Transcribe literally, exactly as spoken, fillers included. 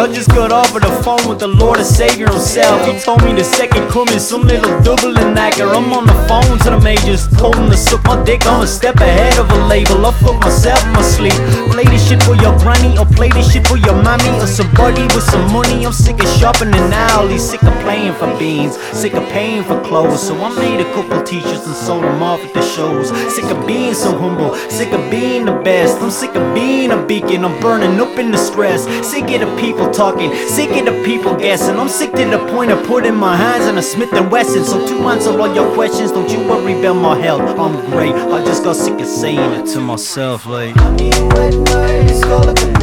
I just got off of the phone with the Lord and Savior himself. He told me the second coming, some little doubling actor. I'm on the phone to the majors, told them to suck my dick. I'm a step ahead of a label. I fuck myself in my sleep. Play this shit for your granny, or play this shit for your mommy, or somebody with some money. I'm sick of shopping in alleys, sick of playing for beans, sick of paying for clothes. So I made a couple t-shirts and sold them off at the shows. Sick of being so humble, sick of being the best. I'm sick of being a beacon, I'm burning up in the stress. Sick of the people talking, sick of the people guessing. I'm sick to the point of putting my hands on a Smith and Wesson. So to answer all your questions, don't you worry about my health, I'm great. I just got sick of saying it to myself like I need wet nights, call it the